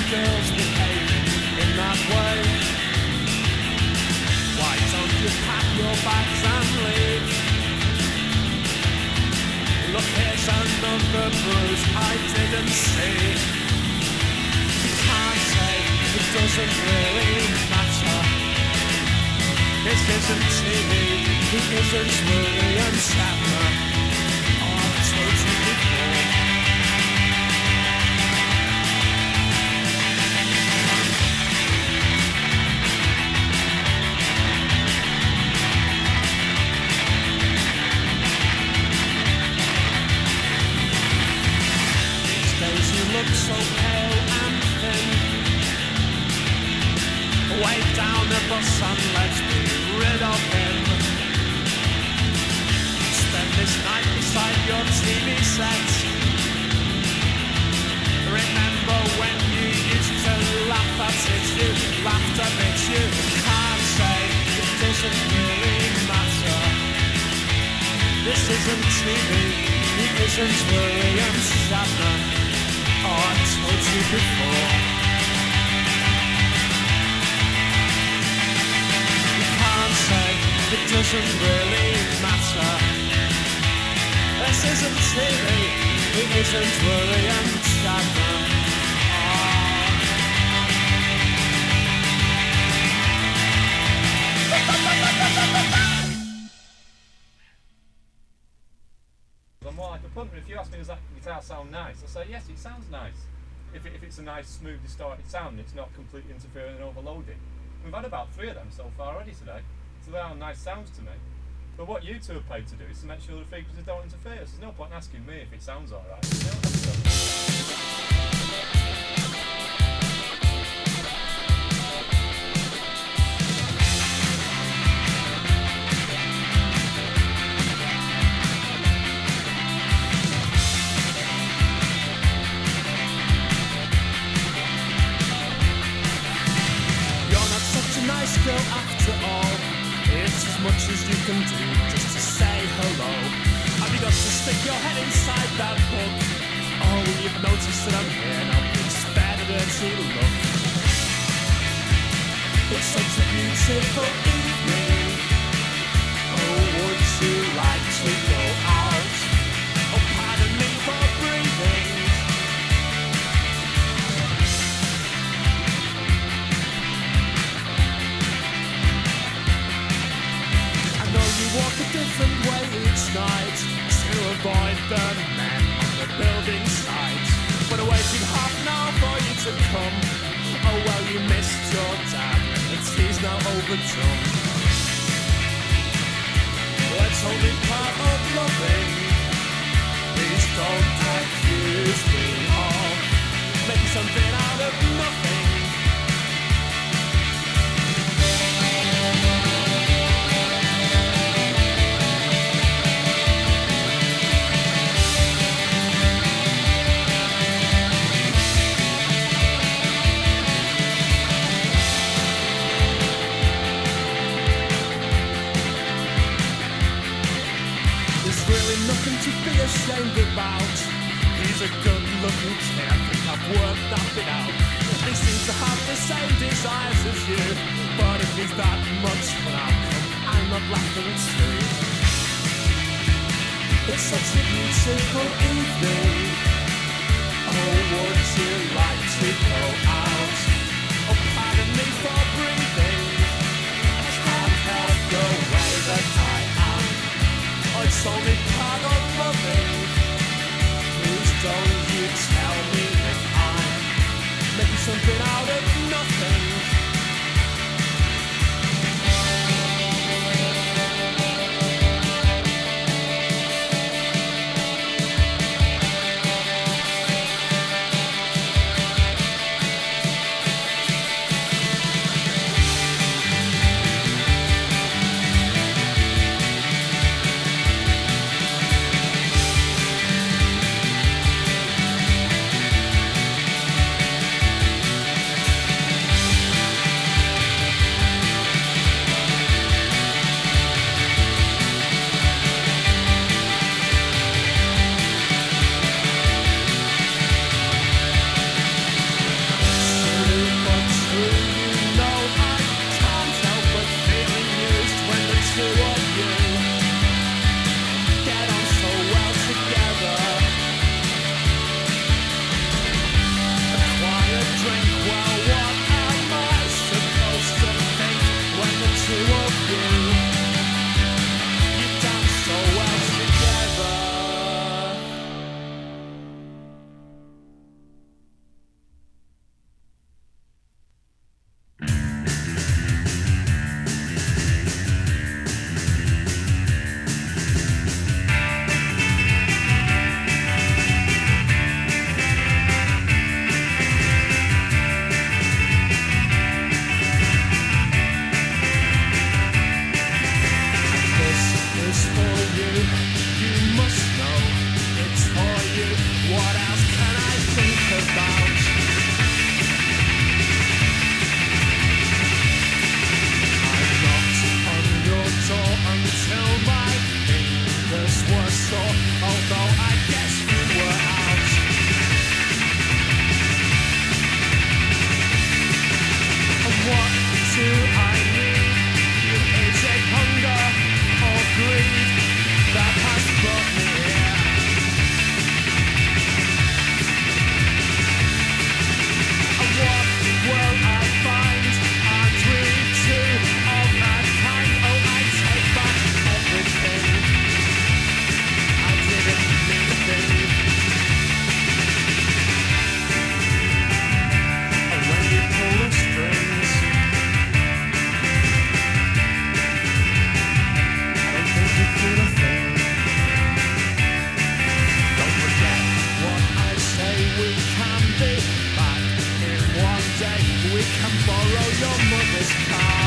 girls behave in that way? Why don't you pack your bags and leave? Look, here's another bruise I didn't see. You can't say it doesn't really matter. This isn't TV, it isn't William Shatner. Oh, I've told you before. These days you look so pale and thin. Wave down the bus and let's be rid of him. Spend this night beside your TV set. Remember when you used to laugh at it, you laughed at it, you can't say it doesn't really matter. This isn't TV, it isn't William Shatner. Oh, I told you before. It doesn't really matter. This isn't TV, it isn't William Shatner. I'm more like a punter. If you ask me, does that guitar sound nice? I say, yes, it sounds nice. If it's a nice, smooth, distorted sound, it's not completely interfering and overloading. We've had about 3 of them so far already today. So they are nice sounds to me. But what you two are paid to do is to make sure the frequencies don't interfere. So there's no point in asking me if it sounds alright. You're not such a nice girl after all. It's as much as you can do just to say hello. Have you got to stick your head inside that book? Oh, you've noticed that I'm here now, please spare the dirty look. It's such a beautiful evening. Oh, would you like to go out? Oh, pardon me for breathing. Walk a different way each night to avoid the men on the building site. But I waited half an hour for you to come. Oh well, you missed your dad, and he's now overdone. Well, it's only part of loving. Please don't accuse me of making something out of nothing. Nothing to be ashamed about. He's a good-looking kid, I think I've worked that bit out. He seems to have the same desires as you, but if he's that much fun, how come I'm not laughing too? It's such a beautiful evening. Oh, would you like to go out? Oh, pardon me for breathing. I can't help the way that I am. Oh, it's only part of loving. Please don't you tell me that I'm making something out of nothing. particular thing. Don't forget what I say, we can be back in one day. We can borrow your mother's car.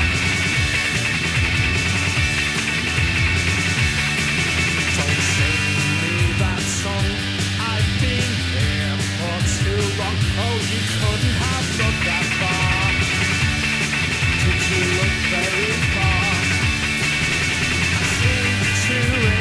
Don't sing me that song, I've been here for too long. Oh, you couldn't have looked that far. Did you look very far? I seem to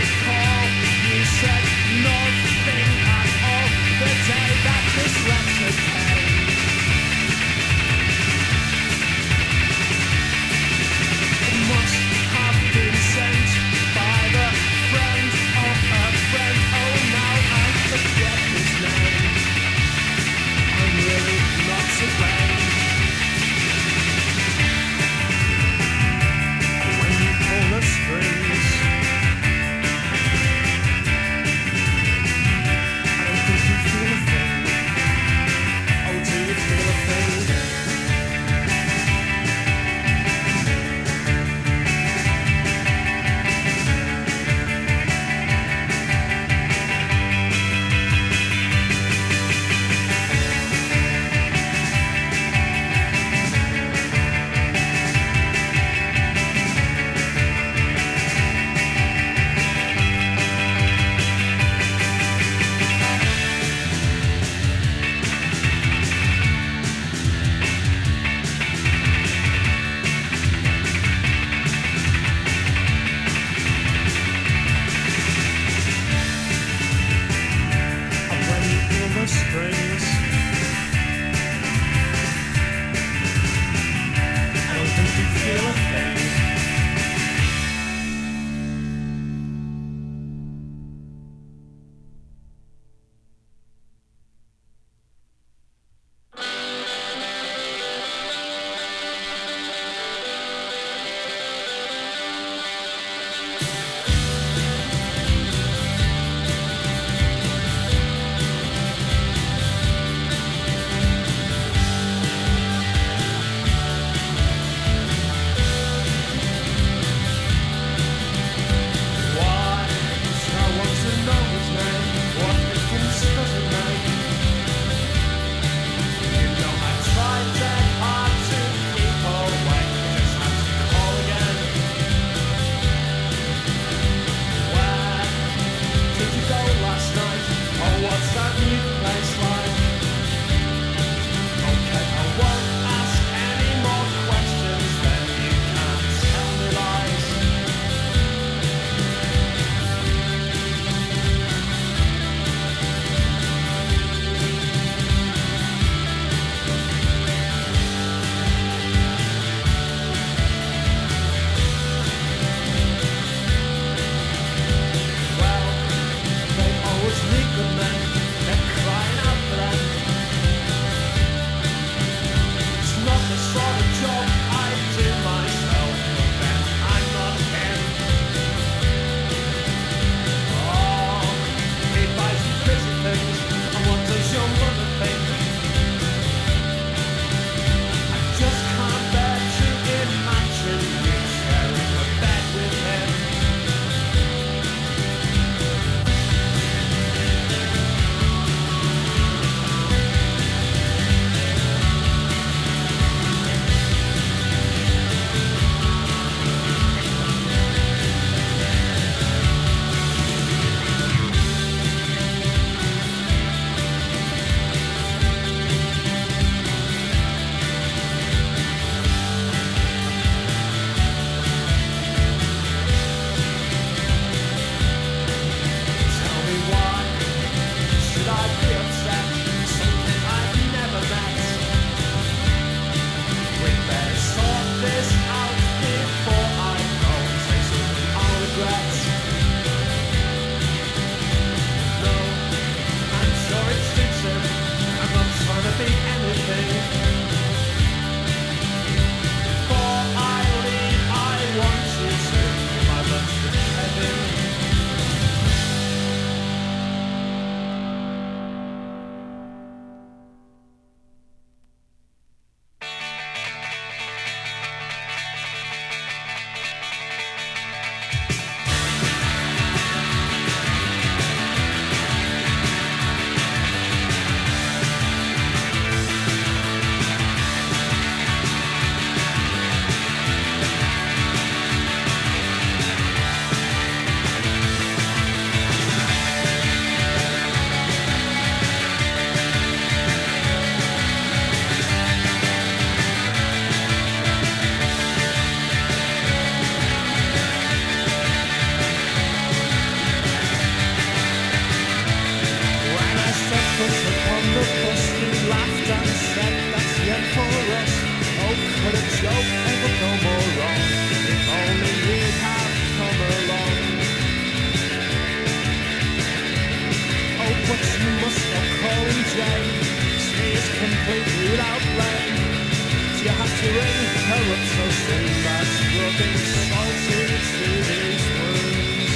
completely without blame. You have to ring her up so soon, that's rubbing salt into these wounds.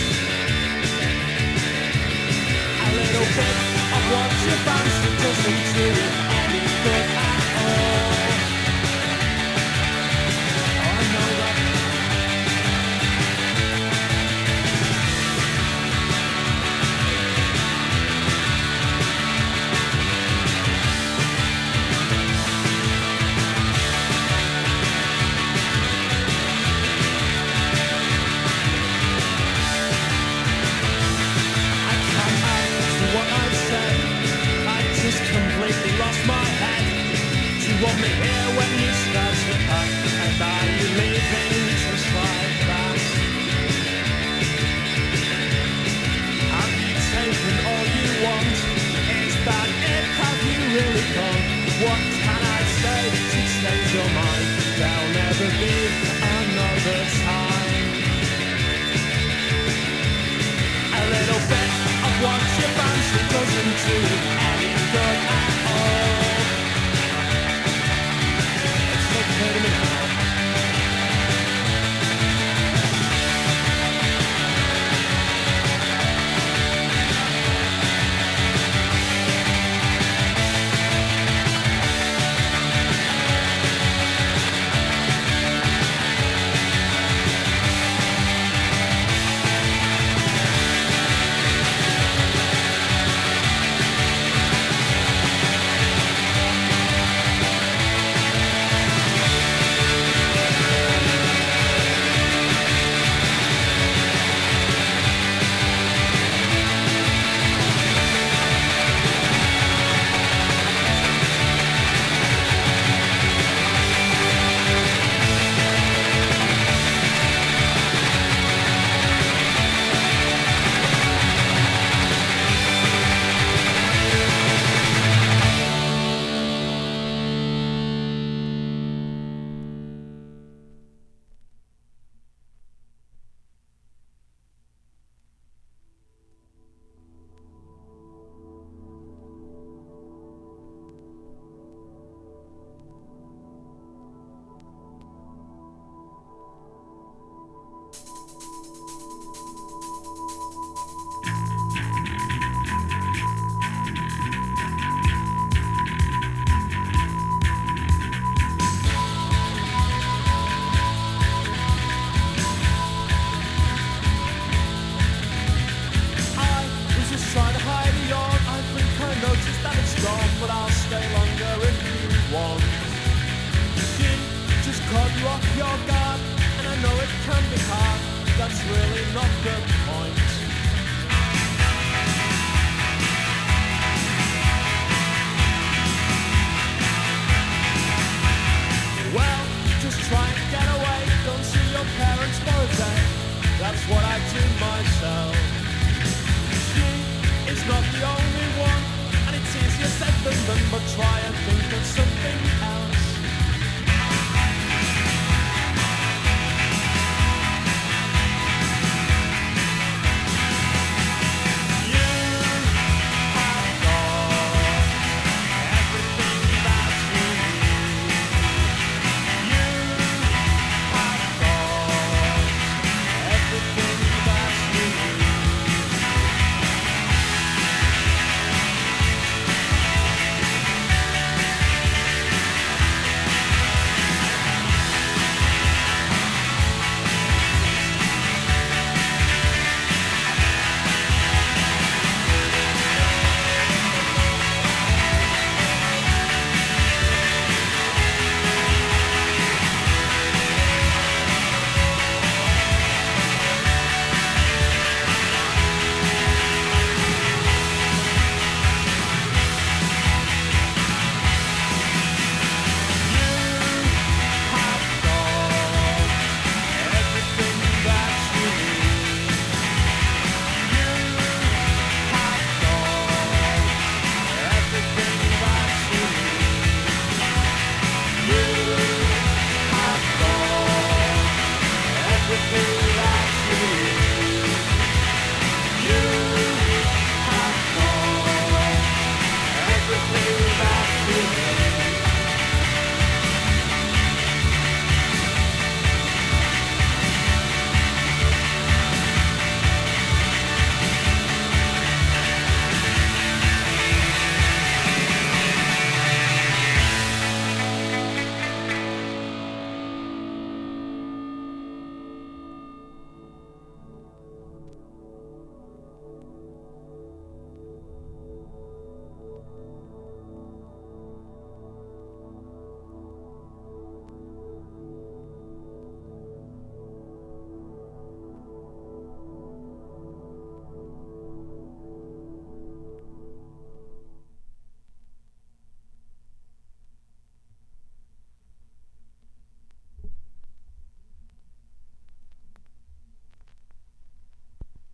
A little bit of what you fancy doesn't do you any good at all. I know that. Completely lost my head. Do you want me here when you start